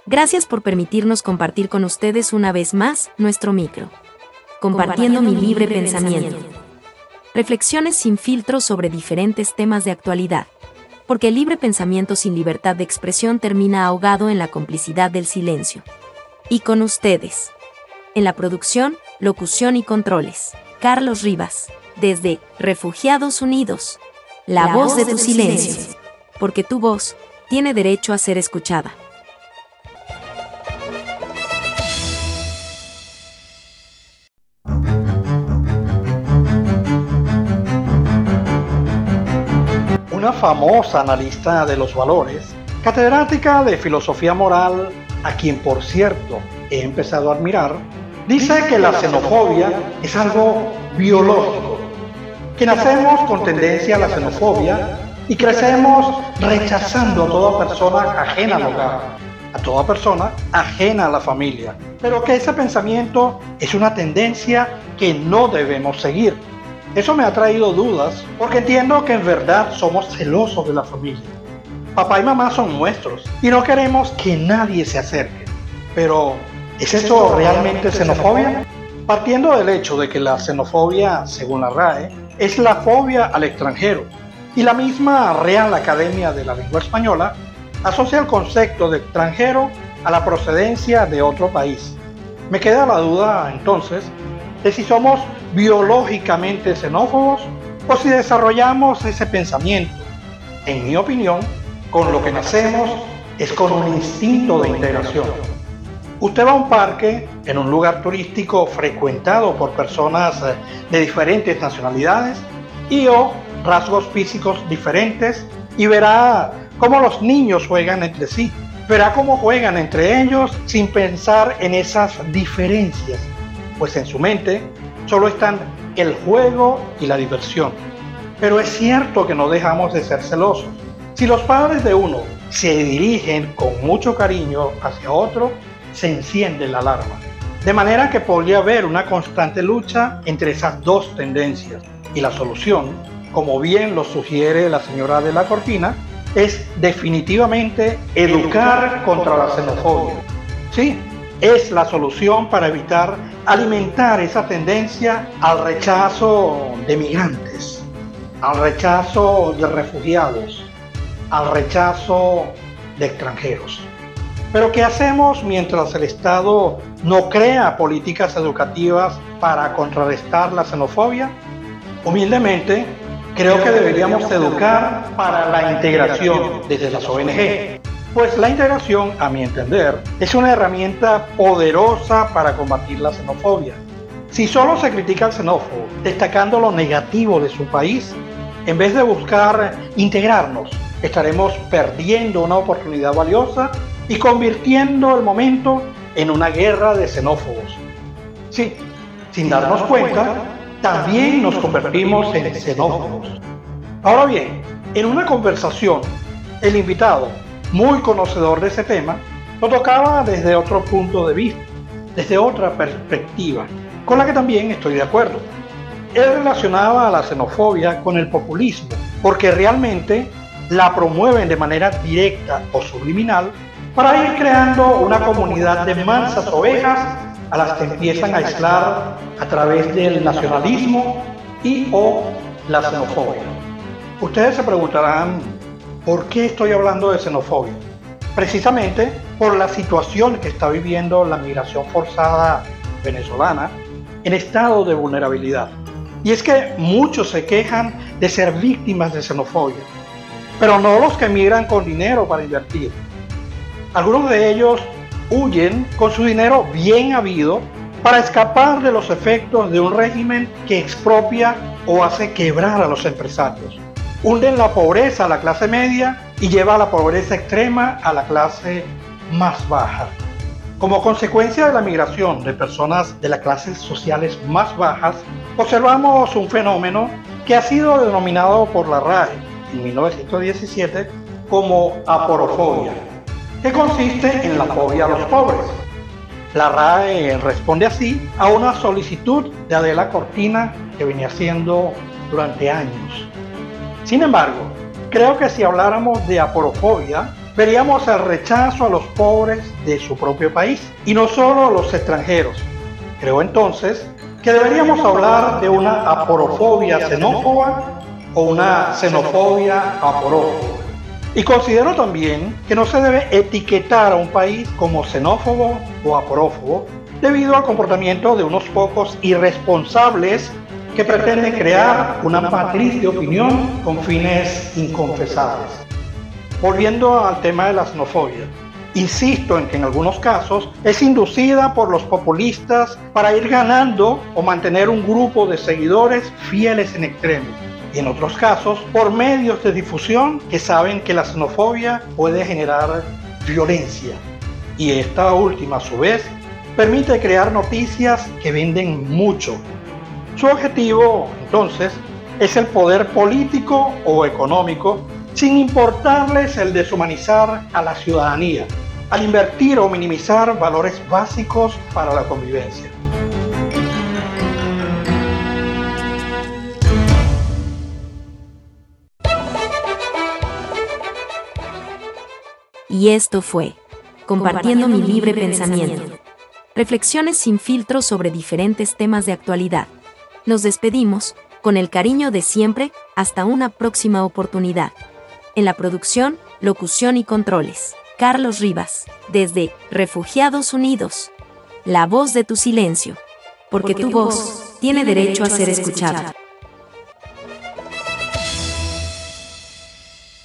Gracias por permitirnos compartir con ustedes una vez más nuestro micro. Compartiendo mi libre pensamiento. Reflexiones sin filtro sobre diferentes temas de actualidad. Porque el libre pensamiento sin libertad de expresión termina ahogado en la complicidad del silencio. Y con ustedes. En la producción, locución y controles, Carlos Rivas. Desde Refugiados Unidos. La voz de tu silencio. Porque tu voz tiene derecho a ser escuchada. Una famosa analista de los valores, catedrática de filosofía moral, a quien por cierto he empezado a admirar, dice que la xenofobia es algo biológico, que nacemos con tendencia a la xenofobia y crecemos rechazando a toda persona ajena al hogar, a toda persona ajena a la familia, pero que ese pensamiento es una tendencia que no debemos seguir. Eso me ha traído dudas, porque entiendo que en verdad somos celosos de la familia. Papá y mamá son nuestros y no queremos que nadie se acerque. Pero, ¿es eso realmente xenofobia? Partiendo del hecho de que la xenofobia, según la RAE, es la fobia al extranjero, y la misma Real Academia de la Lengua Española asocia el concepto de extranjero a la procedencia de otro país. Me queda la duda, entonces, de si somos biológicamente xenófobos o si desarrollamos ese pensamiento. En mi opinión, con lo que nacemos es con un instinto de integración. Usted va a un parque en un lugar turístico frecuentado por personas de diferentes nacionalidades y o rasgos físicos diferentes y verá cómo los niños juegan entre sí. Verá cómo juegan entre ellos sin pensar en esas diferencias, pues en su mente solo están el juego y la diversión. Pero es cierto que no dejamos de ser celosos. Si los padres de uno se dirigen con mucho cariño hacia otro, se enciende la alarma. De manera que podría haber una constante lucha entre esas dos tendencias. Y la solución, como bien lo sugiere la señora de la cortina, es definitivamente educar contra la xenofobia. Sí, es la solución para evitar alimentar esa tendencia al rechazo de migrantes, al rechazo de refugiados, al rechazo de extranjeros. Pero ¿qué hacemos mientras el Estado no crea políticas educativas para contrarrestar la xenofobia? Humildemente, creo que deberíamos educar para la integración desde las ONG. Pues la integración, a mi entender, es una herramienta poderosa para combatir la xenofobia. Si solo se critica al xenófobo, destacando lo negativo de su país, en vez de buscar integrarnos, estaremos perdiendo una oportunidad valiosa y convirtiendo el momento en una guerra de xenófobos. Sí, sin darnos cuenta, también nos convertimos en xenófobos. Ahora bien, en una conversación, el invitado, muy conocedor de ese tema, lo tocaba desde otro punto de vista, desde otra perspectiva, con la que también estoy de acuerdo. Él relacionaba a la xenofobia con el populismo, porque realmente la promueven de manera directa o subliminal para ir creando una comunidad de mansas ovejas a las que empiezan a aislar a través del nacionalismo y o la xenofobia. Ustedes se preguntarán, ¿por qué estoy hablando de xenofobia? Precisamente por la situación que está viviendo la migración forzada venezolana en estado de vulnerabilidad. Y es que muchos se quejan de ser víctimas de xenofobia, pero no los que migran con dinero para invertir. Algunos de ellos huyen con su dinero bien habido para escapar de los efectos de un régimen que expropia o hace quebrar a los empresarios. Hunden la pobreza a la clase media y lleva a la pobreza extrema a la clase más baja. Como consecuencia de la migración de personas de las clases sociales más bajas, observamos un fenómeno que ha sido denominado por la RAE en 1917 como aporofobia, que consiste en la fobia a los pobres. La RAE responde así a una solicitud de Adela Cortina que venía haciendo durante años. Sin embargo, creo que si habláramos de aporofobia, veríamos el rechazo a los pobres de su propio país y no solo a los extranjeros. Creo entonces que deberíamos hablar de una aporofobia xenófoba o una xenofobia aporófoba. Y considero también que no se debe etiquetar a un país como xenófobo o aporófobo debido al comportamiento de unos pocos irresponsables que pretenden crear una matriz de opinión con fines inconfesables. Volviendo al tema de la xenofobia, insisto en que en algunos casos es inducida por los populistas para ir ganando o mantener un grupo de seguidores fieles en extremo, y en otros casos por medios de difusión que saben que la xenofobia puede generar violencia, y esta última a su vez permite crear noticias que venden mucho. Su objetivo, entonces, es el poder político o económico, sin importarles el deshumanizar a la ciudadanía, al invertir o minimizar valores básicos para la convivencia. Y esto fue Compartiendo mi libre pensamiento. Reflexiones sin filtro sobre diferentes temas de actualidad. Nos despedimos, con el cariño de siempre, hasta una próxima oportunidad. En la producción, locución y controles, Carlos Rivas, desde Refugiados Unidos. La voz de tu silencio. Porque tu voz tiene derecho a ser escuchada.